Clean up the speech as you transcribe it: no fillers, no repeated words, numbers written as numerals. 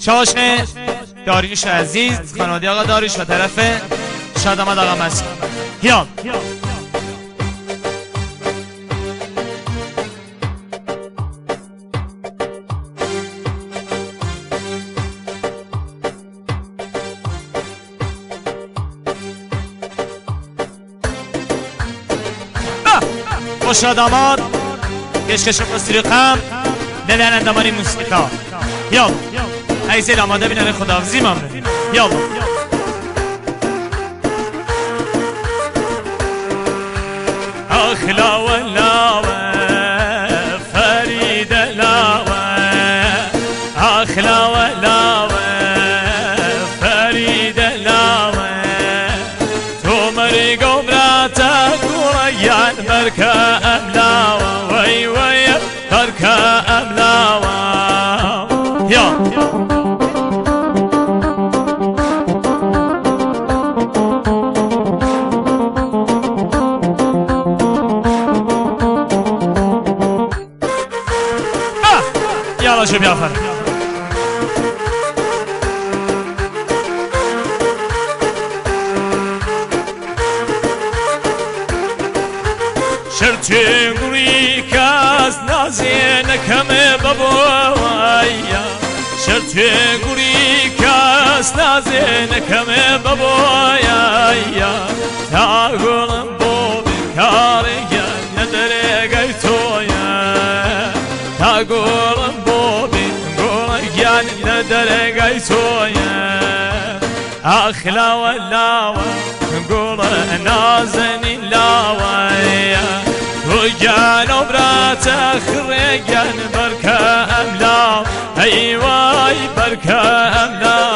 چاوش داریوش عزیز، خانواده آقا داریوش و طرف شادامد آقا مسکن. یال خوش آداماد کشکش موسیقی ببین اندامانی موسیقی. یال ایزیل آماده بینه خداحافظی ممنون. یال لاوه لاوه فرید لاوه لاوه لاوه فرید لاوه تو مری قبراتا قريان بركة أملاوة وي وي بركة أملاوة يا يلا شوف يا فرد شرطي قولي كاس نازينك هم بابويا شرطي قولي كاس نازينك هم بابويا تاقول بوبي كاريا ندري قيتويا تاقول بوبي قوليا ندري قيتويا أخلا ولاوة نقول نازني لاويا وجان وبرات خريجان بركة أملاو أيواي بركة أملاو